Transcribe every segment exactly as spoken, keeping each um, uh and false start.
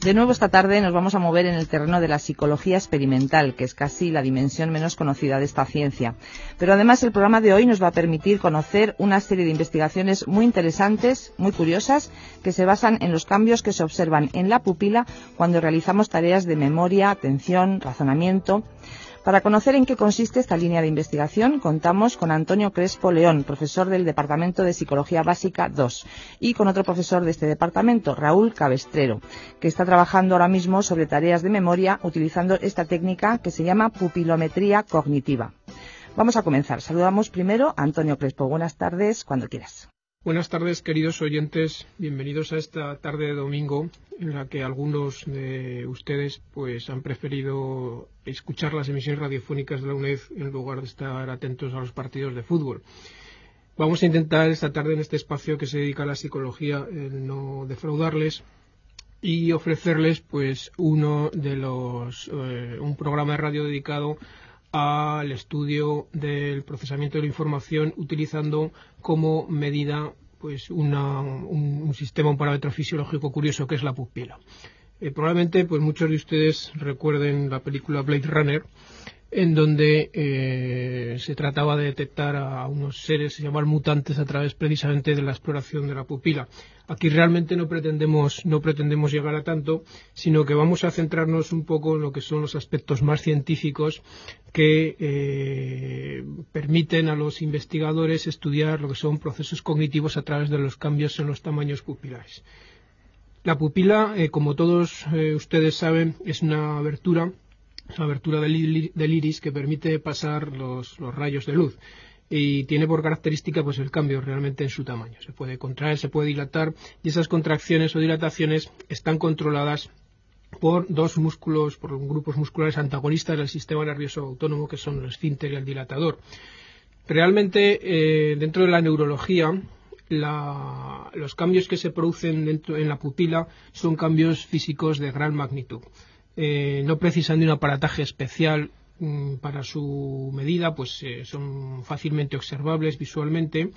De nuevo esta tarde nos vamos a mover en el terreno de la psicología experimental, que es casi la dimensión menos conocida de esta ciencia. Pero además el programa de hoy nos va a permitir conocer una serie de investigaciones muy interesantes, muy curiosas, que se basan en los cambios que se observan en la pupila cuando realizamos tareas de memoria, atención, razonamiento. Para conocer en qué consiste esta línea de investigación, contamos con Antonio Crespo León, profesor del Departamento de Psicología Básica dos, y con otro profesor de este departamento, Raúl Cabestrero, que está trabajando ahora mismo sobre tareas de memoria utilizando esta técnica que se llama pupilometría cognitiva. Vamos a comenzar. Saludamos primero a Antonio Crespo. Buenas tardes, cuando quieras. Buenas tardes, queridos oyentes. Bienvenidos a esta tarde de domingo en la que algunos de ustedes pues han preferido escuchar las emisiones radiofónicas de la UNED en lugar de estar atentos a los partidos de fútbol. Vamos a intentar esta tarde en este espacio que se dedica a la psicología el no defraudarles y ofrecerles pues uno de los eh, un programa de radio dedicado al estudio del procesamiento de la información utilizando como medida pues una, un, un sistema, un parámetro fisiológico curioso que es la pupila. Eh, probablemente pues muchos de ustedes recuerden la película Blade Runner, en donde eh, se trataba de detectar a unos seres, se llaman mutantes, a través precisamente de la exploración de la pupila. Aquí realmente no pretendemos, no pretendemos llegar a tanto, sino que vamos a centrarnos un poco en lo que son los aspectos más científicos que eh, permiten a los investigadores estudiar lo que son procesos cognitivos a través de los cambios en los tamaños pupilares. La pupila, eh, como todos eh, ustedes saben, es una abertura Es una abertura del, del iris que permite pasar los, los rayos de luz y tiene por característica pues el cambio realmente en su tamaño. Se puede contraer, se puede dilatar y esas contracciones o dilataciones están controladas por dos músculos, por grupos musculares antagonistas del sistema nervioso autónomo que son el esfínter y el dilatador. Realmente eh, dentro de la neurología la, los cambios que se producen dentro, en la pupila son cambios físicos de gran magnitud. Eh, no precisan de un aparataje especial mmm, para su medida, pues eh, son fácilmente observables visualmente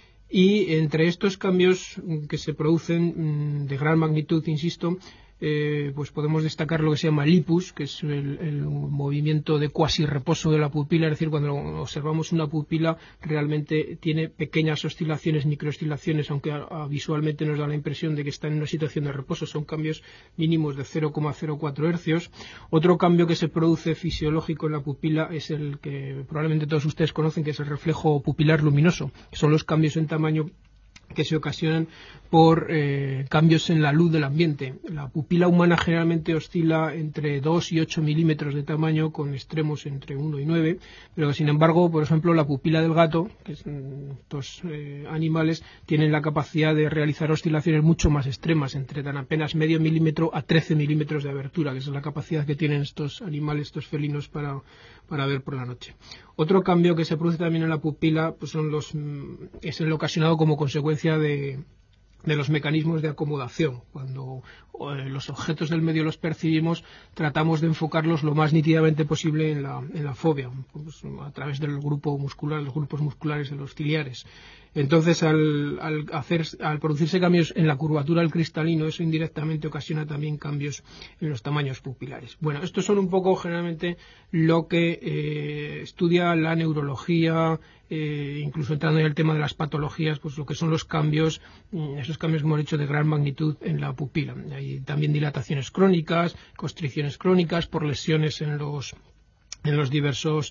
y entre estos cambios que se producen mmm, de gran magnitud, insisto, eh, pues podemos destacar lo que se llama lipus, que es el, el movimiento de cuasi reposo de la pupila, es decir, cuando observamos una pupila realmente tiene pequeñas oscilaciones, microoscilaciones, aunque a, a, visualmente nos da la impresión de que está en una situación de reposo, son cambios mínimos de cero coma cero cuatro hercios. Otro cambio que se produce fisiológico en la pupila es el que probablemente todos ustedes conocen, que es el reflejo pupilar luminoso, que son los cambios en tamaño que se ocasionan por eh, cambios en la luz del ambiente. La pupila humana generalmente oscila entre dos y ocho milímetros de tamaño, con extremos entre uno y nueve, pero sin embargo, por ejemplo, la pupila del gato, que son estos eh, animales, tienen la capacidad de realizar oscilaciones mucho más extremas, entre tan apenas medio milímetro a trece milímetros de abertura, que es la capacidad que tienen estos animales, estos felinos, para, para ver por la noche. Otro cambio que se produce también en la pupila pues son los, es el ocasionado como consecuencia de, de los mecanismos de acomodación. Cuando eh, los objetos del medio los percibimos, tratamos de enfocarlos lo más nítidamente posible en la, en la fobia, pues, a través del grupo muscular, los grupos musculares de los ciliares. Entonces, al, al, hacer, al producirse cambios en la curvatura del cristalino, eso indirectamente ocasiona también cambios en los tamaños pupilares. Bueno, estos son un poco generalmente lo que eh, estudia la neurología, eh, incluso entrando en el tema de las patologías, pues lo que son los cambios, esos cambios que hemos dicho de gran magnitud en la pupila. Hay también dilataciones crónicas, constricciones crónicas por lesiones en los en los diversos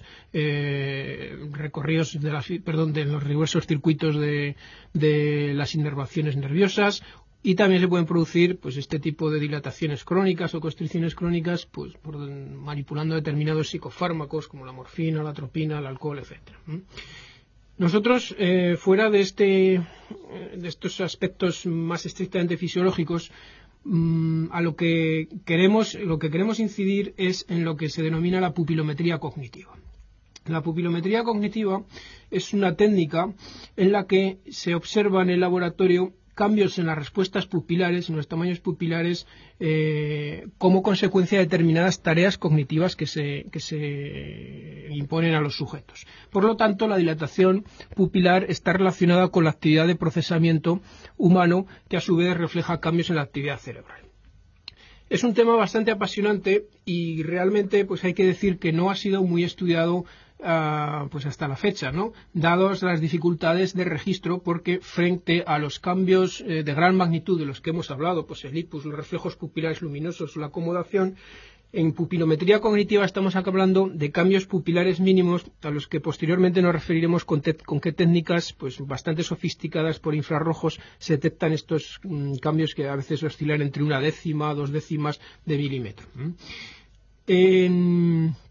eh, recorridos de las, perdón, de los diversos circuitos de, de las inervaciones nerviosas, y también se pueden producir pues este tipo de dilataciones crónicas o constricciones crónicas pues por, manipulando determinados psicofármacos como la morfina, la atropina, el alcohol, etcétera. Nosotros, eh, fuera de este de estos aspectos más estrictamente fisiológicos, a lo que queremos lo que queremos incidir es en lo que se denomina la pupilometría cognitiva. La pupilometría cognitiva es una técnica en la que se observa en el laboratorio cambios en las respuestas pupilares, en los tamaños pupilares, eh, como consecuencia de determinadas tareas cognitivas que se, que se imponen a los sujetos. Por lo tanto, la dilatación pupilar está relacionada con la actividad de procesamiento humano, que a su vez refleja cambios en la actividad cerebral. Es un tema bastante apasionante y realmente pues hay que decir que no ha sido muy estudiado Uh, pues hasta la fecha, ¿no? Dadas las dificultades de registro, porque frente a los cambios eh, de gran magnitud de los que hemos hablado, pues el ictus, los reflejos pupilares luminosos, la acomodación, en pupilometría cognitiva estamos hablando de cambios pupilares mínimos a los que posteriormente nos referiremos con, con qué técnicas pues bastante sofisticadas por infrarrojos se detectan estos mm, cambios que a veces oscilan entre una décima, dos décimas de milímetro. ¿Mm? En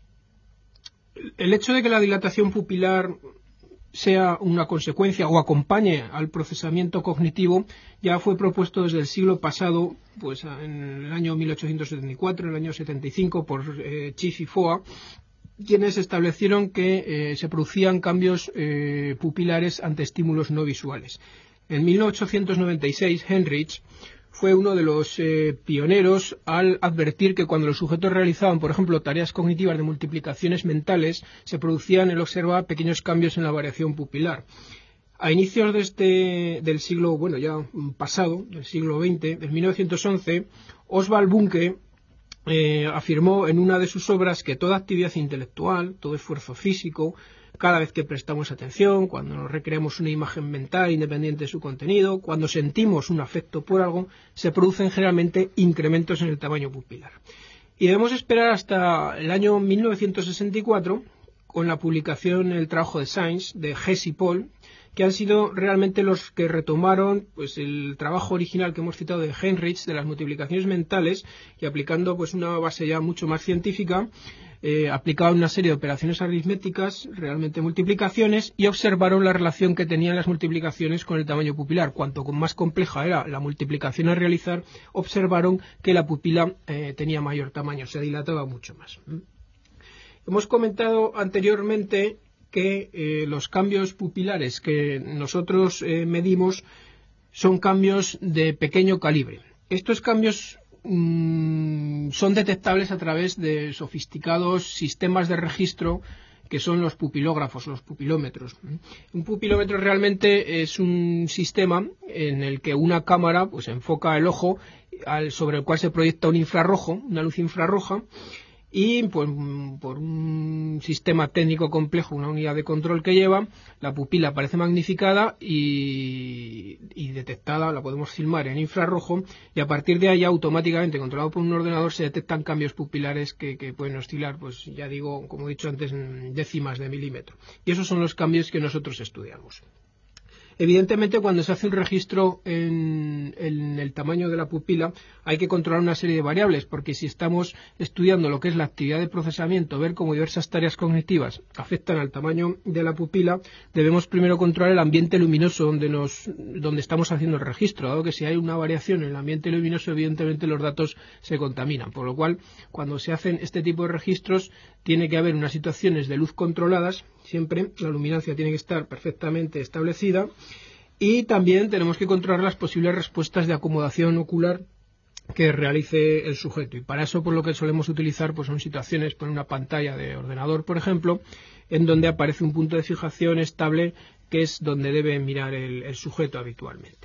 El hecho de que la dilatación pupilar sea una consecuencia o acompañe al procesamiento cognitivo ya fue propuesto desde el siglo pasado, pues en el año mil ochocientos setenta y cuatro, en el año setenta y cinco, por eh, Schiff y Foa, quienes establecieron que eh, se producían cambios eh, pupilares ante estímulos no visuales. En mil ochocientos noventa y seis, Henrich fue uno de los eh, pioneros al advertir que cuando los sujetos realizaban, por ejemplo, tareas cognitivas de multiplicaciones mentales, se producían, él observaba, pequeños cambios en la variación pupilar. A inicios de este, del siglo, bueno, ya pasado, del siglo veinte, en mil novecientos once, Oswald Bunke eh, afirmó en una de sus obras que toda actividad intelectual, todo esfuerzo físico, cada vez que prestamos atención, cuando nos recreamos una imagen mental independiente de su contenido, cuando sentimos un afecto por algo, se producen generalmente incrementos en el tamaño pupilar. Y debemos esperar hasta el año mil novecientos sesenta y cuatro, con la publicación en el trabajo de Science, de Hess y Paul, que han sido realmente los que retomaron pues el trabajo original que hemos citado de Henrich, de las multiplicaciones mentales, y aplicando pues una base ya mucho más científica, Eh, aplicaban una serie de operaciones aritméticas, realmente multiplicaciones, y observaron la relación que tenían las multiplicaciones con el tamaño pupilar. Cuanto más compleja era la multiplicación a realizar, observaron que la pupila eh, tenía mayor tamaño, se dilataba mucho más. ¿Mm? Hemos comentado anteriormente que eh, los cambios pupilares que nosotros eh, medimos son cambios de pequeño calibre. Estos cambios son detectables a través de sofisticados sistemas de registro que son los pupilógrafos, los pupilómetros. Un pupilómetro realmente es un sistema en el que una cámara pues enfoca el ojo al, sobre el cual se proyecta un infrarrojo, una luz infrarroja, y pues, por un sistema técnico complejo, una unidad de control que lleva, la pupila aparece magnificada y, y detectada, la podemos filmar en infrarrojo, y a partir de ahí automáticamente, controlado por un ordenador, se detectan cambios pupilares que, que pueden oscilar, pues ya digo, como he dicho antes, en décimas de milímetro. Y esos son los cambios que nosotros estudiamos. Evidentemente, cuando se hace un registro en, en el tamaño de la pupila, hay que controlar una serie de variables, porque si estamos estudiando lo que es la actividad de procesamiento, ver cómo diversas tareas cognitivas afectan al tamaño de la pupila, debemos primero controlar el ambiente luminoso donde, nos, donde estamos haciendo el registro, dado que si hay una variación en el ambiente luminoso, evidentemente los datos se contaminan, por lo cual, cuando se hacen este tipo de registros, tiene que haber unas situaciones de luz controladas, siempre la luminancia tiene que estar perfectamente establecida, y también tenemos que controlar las posibles respuestas de acomodación ocular que realice el sujeto. Y para eso, por lo que solemos utilizar, pues son situaciones, por una pantalla de ordenador, por ejemplo, en donde aparece un punto de fijación estable, que es donde debe mirar el, el sujeto habitualmente.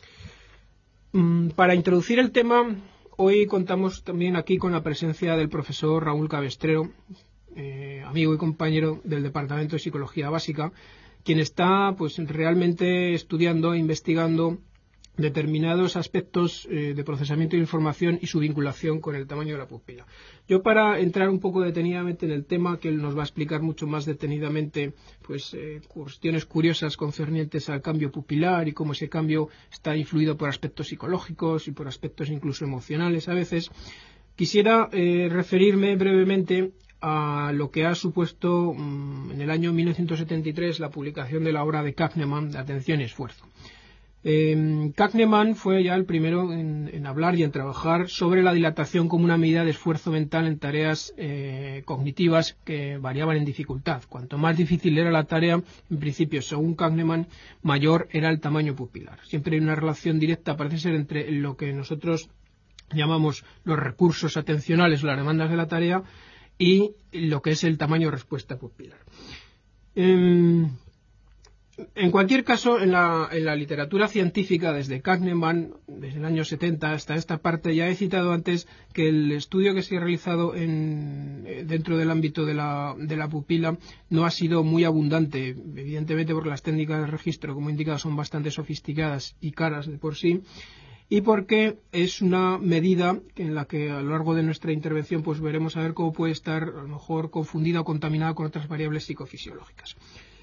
Mm, para introducir el tema, hoy contamos también aquí con la presencia del profesor Raúl Cabestrero, eh, amigo y compañero del Departamento de Psicología Básica, quien está pues realmente estudiando e investigando determinados aspectos eh, de procesamiento de información y su vinculación con el tamaño de la pupila. Yo, para entrar un poco detenidamente en el tema, que él nos va a explicar mucho más detenidamente pues eh, cuestiones curiosas concernientes al cambio pupilar y cómo ese cambio está influido por aspectos psicológicos y por aspectos incluso emocionales a veces, quisiera eh, referirme brevemente a lo que ha supuesto mmm, en el año mil novecientos setenta y tres la publicación de la obra de Kahneman, de Atención y Esfuerzo. Eh, Kahneman fue ya el primero en, en hablar y en trabajar sobre la dilatación como una medida de esfuerzo mental en tareas eh, cognitivas que variaban en dificultad. Cuanto más difícil era la tarea, en principio, según Kahneman, mayor era el tamaño pupilar. Siempre hay una relación directa, parece ser, entre lo que nosotros llamamos los recursos atencionales o las demandas de la tarea y lo que es el tamaño de respuesta pupilar. Eh, En cualquier caso, en la, en la literatura científica, desde Kahneman, desde el año setenta hasta esta parte, ya he citado antes que el estudio que se ha realizado en, dentro del ámbito de la, de la pupila no ha sido muy abundante, evidentemente porque las técnicas de registro, como he indicado, son bastante sofisticadas y caras de por sí, y porque es una medida en la que a lo largo de nuestra intervención pues veremos a ver cómo puede estar a lo mejor confundida o contaminada con otras variables psicofisiológicas.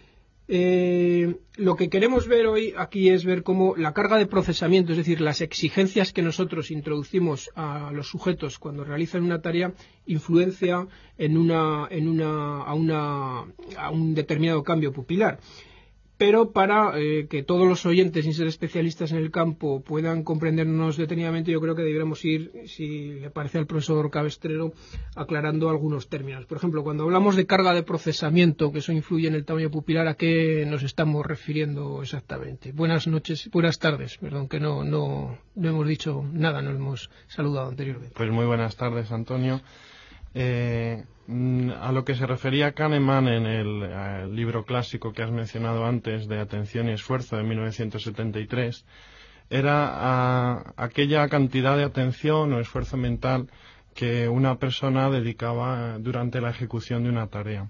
Eh, lo que queremos ver hoy aquí es ver cómo la carga de procesamiento, es decir, las exigencias que nosotros introducimos a los sujetos cuando realizan una tarea, influencia en una, en una, a, una, a un determinado cambio pupilar. Pero para eh, que todos los oyentes, sin ser especialistas en el campo, puedan comprendernos detenidamente, yo creo que deberíamos ir, si le parece al profesor Cabestrero, aclarando algunos términos. Por ejemplo, cuando hablamos de carga de procesamiento, que eso influye en el tamaño pupilar, ¿a qué nos estamos refiriendo exactamente? Buenas noches, buenas tardes, perdón, que no, no, no hemos dicho nada, no hemos saludado anteriormente. Pues muy buenas tardes, Antonio. Eh, a lo que se refería Kahneman en el, el libro clásico que has mencionado antes de Atención y Esfuerzo de mil novecientos setenta y tres era a aquella cantidad de atención o esfuerzo mental que una persona dedicaba durante la ejecución de una tarea.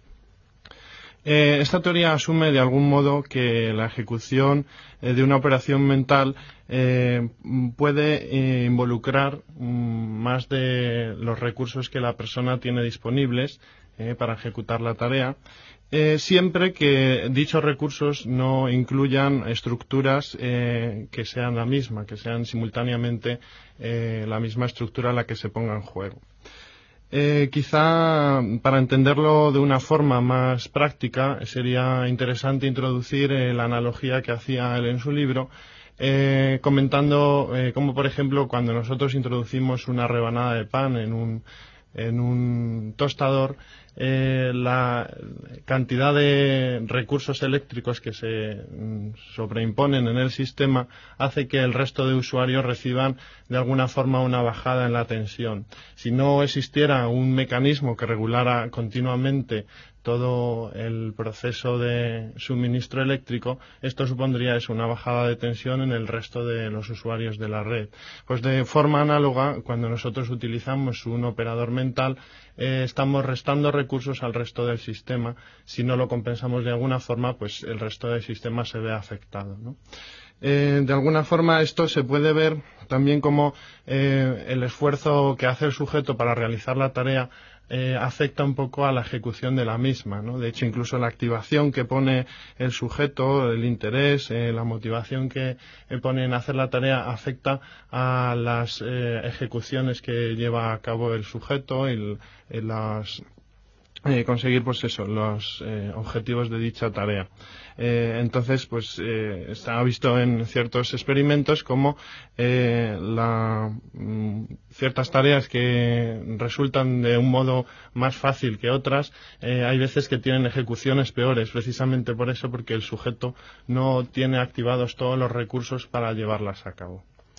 Eh, esta teoría asume de algún modo que la ejecución eh, de una operación mental eh, puede eh, involucrar mm, más de los recursos que la persona tiene disponibles eh, para ejecutar la tarea, eh, siempre que dichos recursos no incluyan estructuras eh, que sean la misma, que sean simultáneamente eh, la misma estructura a la que se ponga en juego. Eh, quizá para entenderlo de una forma más práctica sería interesante introducir eh, la analogía que hacía él en su libro, eh, comentando eh, cómo, por ejemplo, cuando nosotros introducimos una rebanada de pan en un, en un tostador, eh, la cantidad de recursos eléctricos que se mm, sobreimponen en el sistema hace que el resto de usuarios reciban de alguna forma una bajada en la tensión. Si no existiera un mecanismo que regulara continuamente todo el proceso de suministro eléctrico, esto supondría eso, una bajada de tensión en el resto de los usuarios de la red. Pues de forma análoga, cuando nosotros utilizamos un operador mental, eh, estamos restando recursos al resto del sistema. Si no lo compensamos de alguna forma, pues el resto del sistema se ve afectado, ¿no? Eh, de alguna forma esto se puede ver también como eh, el esfuerzo que hace el sujeto para realizar la tarea Eh, afecta un poco a la ejecución de la misma, ¿no? De hecho, incluso la activación que pone el sujeto, el interés, eh, la motivación que eh, pone en hacer la tarea afecta a las eh, ejecuciones que lleva a cabo el sujeto y, y las eh, conseguir, pues eso, los eh, objetivos de dicha tarea. Eh, entonces, pues eh, se ha visto en ciertos experimentos como eh, la, mm, ciertas tareas que resultan de un modo más fácil que otras, eh, hay veces que tienen ejecuciones peores, precisamente por eso, porque el sujeto no tiene activados todos los recursos para llevarlas a cabo.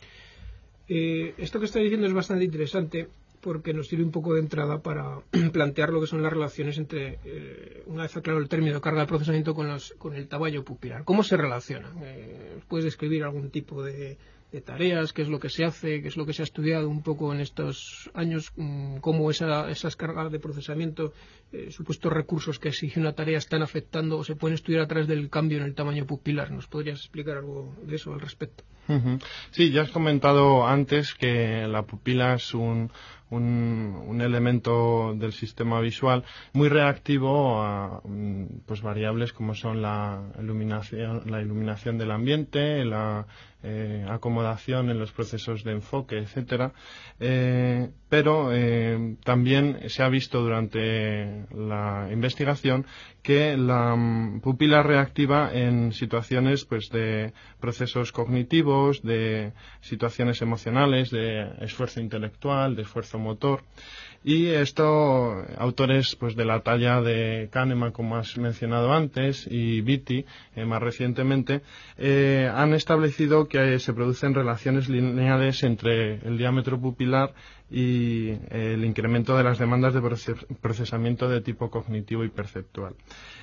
Eh, esto que está diciendo es bastante interesante, porque nos sirve un poco de entrada para plantear lo que son las relaciones entre, eh, una vez aclarado el término de carga de procesamiento, con, los, con el tamaño pupilar. ¿Cómo se relacionan? Eh, ¿Puedes describir algún tipo de, de tareas? ¿Qué es lo que se hace? ¿Qué es lo que se ha estudiado un poco en estos años? ¿Cómo esa, esas cargas de procesamiento, eh, supuestos recursos que exige una tarea, están afectando o se pueden estudiar a través del cambio en el tamaño pupilar? ¿Nos podrías explicar algo de eso al respecto? Uh-huh. Sí, ya has comentado antes que la pupila es un Un, un elemento del sistema visual muy reactivo a pues variables como son la iluminación, la iluminación del ambiente, la eh, acomodación en los procesos de enfoque, etcétera. Eh, pero eh, también se ha visto durante la investigación que la um, pupila reactiva en situaciones pues de procesos cognitivos, de situaciones emocionales, de esfuerzo intelectual, de esfuerzo motor, y esto autores pues de la talla de Kahneman, como has mencionado antes, y Beatty eh, más recientemente, eh, han establecido que se producen relaciones lineales entre el diámetro pupilar y y el incremento de las demandas de procesamiento de tipo cognitivo y perceptual.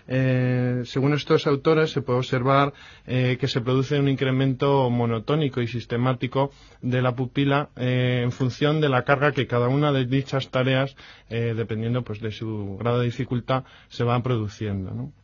Eh, según estos autores, se puede observar eh, que se produce un incremento monotónico y sistemático de la pupila eh, en función de la carga que cada una de dichas tareas, eh, dependiendo pues de su grado de dificultad, se va produciendo, ¿no?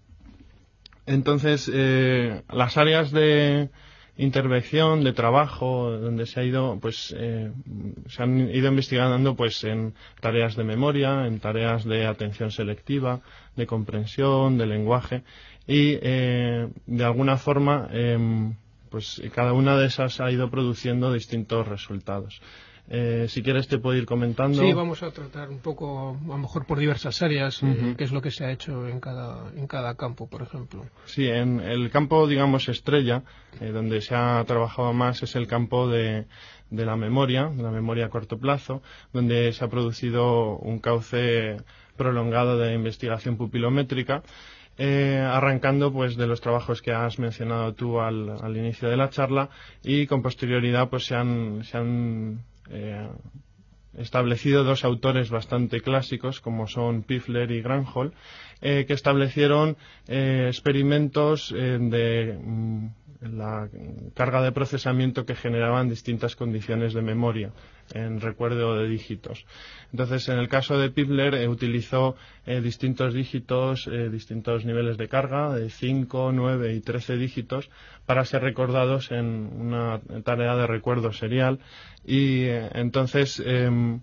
Entonces, eh, las áreas de intervención, de trabajo, donde se ha ido, pues, eh, se han ido investigando, pues, en tareas de memoria, en tareas de atención selectiva, de comprensión, de lenguaje, y eh, de alguna forma, eh, pues, cada una de esas ha ido produciendo distintos resultados. Eh, si quieres te puedo ir comentando. Sí, vamos a tratar un poco, a lo mejor por diversas áreas, uh-huh. eh, qué es lo que se ha hecho en cada, en cada campo, por ejemplo. Sí, en el campo, digamos, estrella, eh, donde se ha trabajado más, es el campo de, de la memoria, de la memoria a corto plazo, donde se ha producido un cauce prolongado de investigación pupilométrica. Eh, arrancando pues de los trabajos que has mencionado tú al, al inicio de la charla, y con posterioridad pues se han, se han eh, establecido dos autores bastante clásicos como son Pifler y Granholm, eh, que establecieron eh, experimentos eh, de mm, la carga de procesamiento que generaban distintas condiciones de memoria en recuerdo de dígitos. Entonces, en el caso de Pifler, eh, utilizó eh, distintos dígitos, eh, distintos niveles de carga, de cinco, nueve y trece dígitos, para ser recordados en una tarea de recuerdo serial. Y eh, entonces, eh,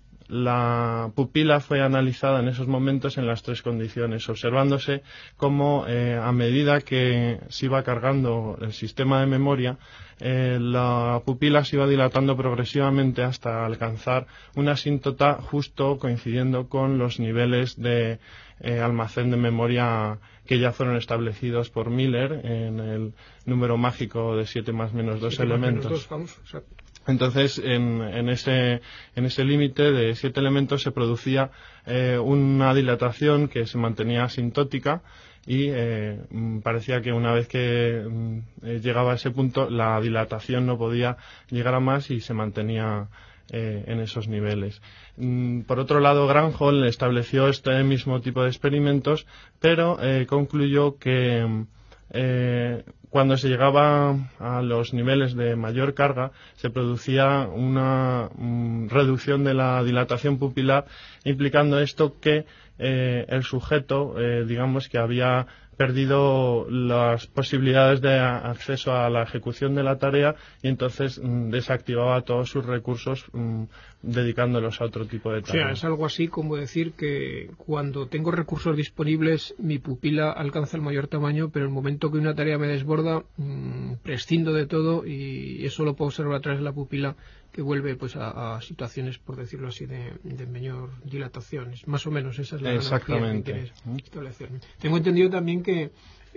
la pupila fue analizada en esos momentos en las tres condiciones, observándose cómo eh, a medida que se iba cargando el sistema de memoria, eh, la pupila se iba dilatando progresivamente hasta alcanzar una asíntota justo coincidiendo con los niveles de eh, almacén de memoria que ya fueron establecidos por Miller en el número mágico de siete más menos dos elementos. Menos dos, vamos, exacto. Entonces, en, en ese, en ese límite de siete elementos se producía eh, una dilatación que se mantenía asintótica y eh, parecía que una vez que eh, llegaba a ese punto la dilatación no podía llegar a más y se mantenía eh, en esos niveles. Por otro lado, Granholm estableció este mismo tipo de experimentos, pero eh, concluyó que eh, cuando se llegaba a los niveles de mayor carga se producía una um, reducción de la dilatación pupilar, implicando esto que eh, el sujeto, eh, digamos que había perdido las posibilidades de acceso a la ejecución de la tarea y entonces mm, desactivaba todos sus recursos mm, dedicándolos a otro tipo de tareas. O sea, es algo así como decir que cuando tengo recursos disponibles mi pupila alcanza el mayor tamaño, pero en el momento que una tarea me desborda mmm, prescindo de todo y eso lo puedo observar a través de la pupila, que vuelve pues a, a situaciones, por decirlo así, de, de menor dilatación. Más o menos esa es la analogía que quieres establecer. Tengo entendido también que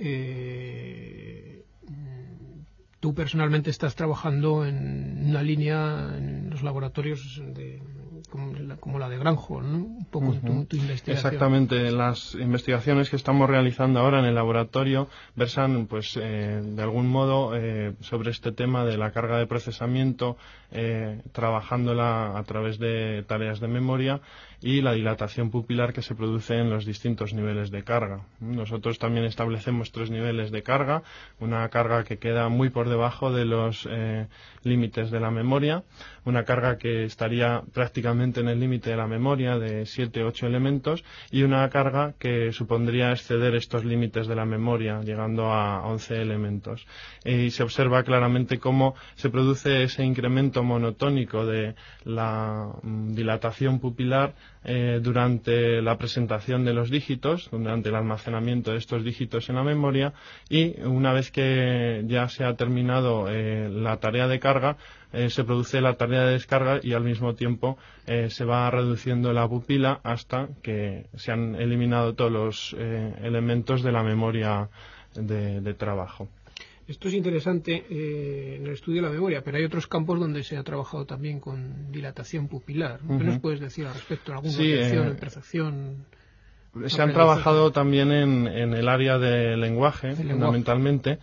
eh, tú personalmente estás trabajando en una línea en los laboratorios de, como, la, como la de Granholm, ¿no? Un poco uh-huh. en tu, tu investigación. Exactamente. Las investigaciones que estamos realizando ahora en el laboratorio versan, pues, eh, de algún modo eh, sobre este tema de la carga de procesamiento, eh, trabajándola a través de tareas de memoria y la dilatación pupilar que se produce en los distintos niveles de carga. Nosotros también establecemos tres niveles de carga, una carga que queda muy por debajo de los eh, límites de la memoria, una carga que estaría prácticamente en el límite de la memoria de siete u ocho elementos y una carga que supondría exceder estos límites de la memoria llegando a once elementos. Y se observa claramente cómo se produce ese incremento monotónico de la mm, dilatación pupilar Eh, durante la presentación de los dígitos, durante el almacenamiento de estos dígitos en la memoria, y una vez que ya se ha terminado eh, la tarea de carga, eh, se produce la tarea de descarga y al mismo tiempo eh, se va reduciendo la pupila hasta que se han eliminado todos los eh, elementos de la memoria de, de trabajo. Esto es interesante eh, en el estudio de la memoria, pero hay otros campos donde se ha trabajado también con dilatación pupilar. ¿Qué uh-huh. nos puedes decir al respecto? ¿Alguna sí, atención eh, en percepción? Se han trabajado también en, en el área de lenguaje, fundamentalmente,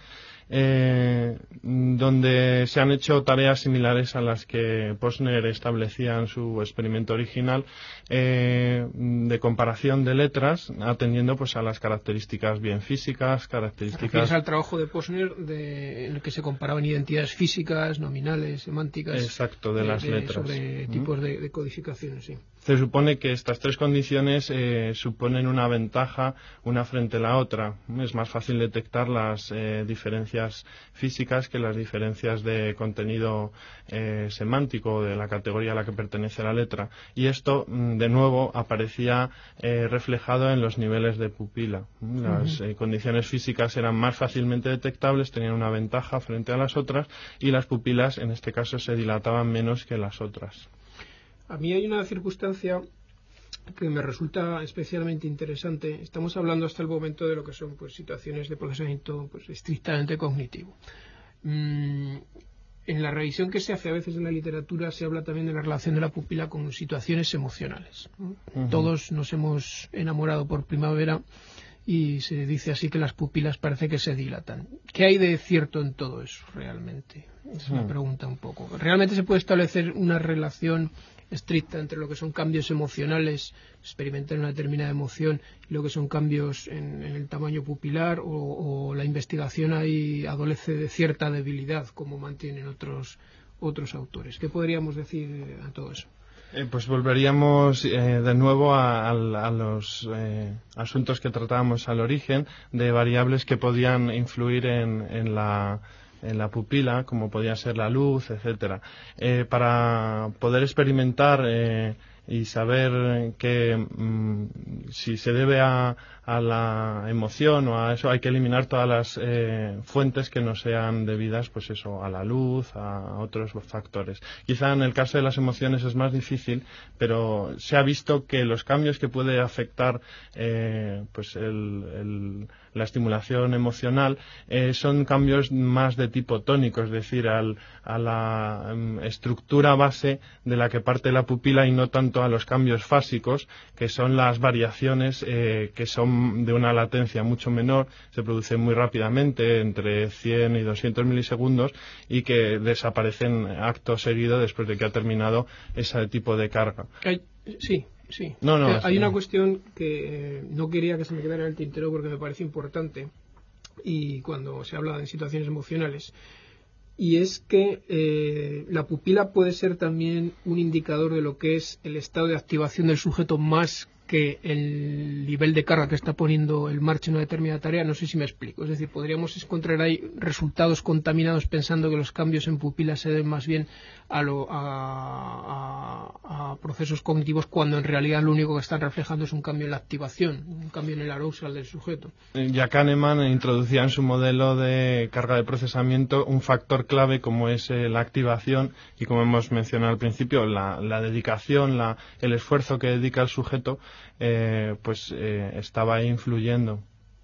eh, donde se han hecho tareas similares a las que Posner establecía en su experimento original, eh, de comparación de letras, atendiendo pues a las características bien físicas, características... al trabajo de Posner de, en el que se comparaban identidades físicas, nominales, semánticas... Exacto, de, de las de, letras. Sobre tipos de, de codificación, sí. Se supone que estas tres condiciones eh, suponen una ventaja una frente a la otra. Es más fácil detectar las eh, diferencias físicas que las diferencias de contenido eh, semántico de la categoría a la que pertenece la letra. Y esto, de nuevo, aparecía eh, reflejado en los niveles de pupila. Las uh-huh. eh, condiciones físicas eran más fácilmente detectables, tenían una ventaja frente a las otras, y las pupilas, en este caso, se dilataban menos que las otras. A mí hay una circunstancia que me resulta especialmente interesante. Estamos hablando hasta el momento de lo que son pues situaciones de procesamiento pues estrictamente cognitivo. Mm, en la revisión que se hace a veces en la literatura se habla también de la relación de la pupila con situaciones emocionales. Uh-huh. Todos nos hemos enamorado por primavera y se dice así que las pupilas parece que se dilatan. ¿Qué hay de cierto en todo eso realmente? Es una uh-huh. pregunta un poco. ¿Realmente se puede establecer una relación estricta entre lo que son cambios emocionales, experimentar una determinada emoción, y lo que son cambios en, en el tamaño pupilar, o, o la investigación ahí adolece de cierta debilidad, como mantienen otros otros autores? ¿Qué podríamos decir a todo eso? Eh, pues volveríamos eh, de nuevo a, a, a los eh, asuntos que tratábamos al origen, de variables que podían influir en, en la en la pupila, como podía ser la luz, etcétera. Eh, para poder experimentar eh, y saber que mmm, si se debe a, a la emoción o a eso, hay que eliminar todas las eh, fuentes que no sean debidas, pues eso, a la luz, a otros factores. Quizá en el caso de las emociones es más difícil, pero se ha visto que los cambios que puede afectar eh, pues el, el la estimulación emocional eh, son cambios más de tipo tónico, es decir, al, a la um, estructura base de la que parte la pupila, y no tanto a los cambios fásicos, que son las variaciones eh, que son de una latencia mucho menor, se producen muy rápidamente, entre cien y doscientos milisegundos, y que desaparecen acto seguido después de que ha terminado ese tipo de carga. Ay, sí. Sí, no, no, hay sí. una cuestión que eh, no quería que se me quedara en el tintero porque me parece importante, y cuando se habla de situaciones emocionales, y es que eh, la pupila puede ser también un indicador de lo que es el estado de activación del sujeto más que el nivel de carga que está poniendo en marcha una determinada tarea. No sé si me explico. Es decir, podríamos encontrar ahí resultados contaminados pensando que los cambios en pupilas se deben más bien a, lo, a, a, a procesos cognitivos, cuando en realidad lo único que están reflejando es un cambio en la activación, un cambio en el arousal del sujeto. Ya Kahneman introducía en su modelo de carga de procesamiento un factor clave como es eh, la activación, y como hemos mencionado al principio, la, la dedicación, la, el esfuerzo que dedica el sujeto, eh, pues eh, estaba influyendo.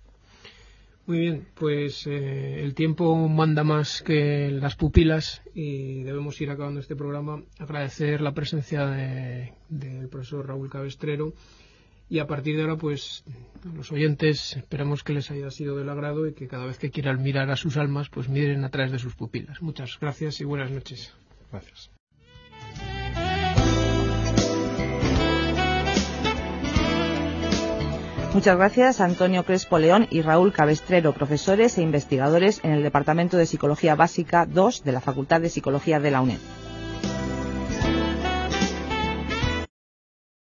Muy bien, pues eh, el tiempo manda más que las pupilas y debemos ir acabando este programa. Agradecer la presencia de, del profesor Raúl Cabestrero, y a partir de ahora, pues a los oyentes esperamos que les haya sido del agrado y que cada vez que quieran mirar a sus almas, pues miren a través de sus pupilas. Muchas gracias y buenas noches. Gracias. Muchas gracias a Antonio Crespo León y Raúl Cabestrero, profesores e investigadores en el Departamento de Psicología Básica dos de la Facultad de Psicología de la UNED.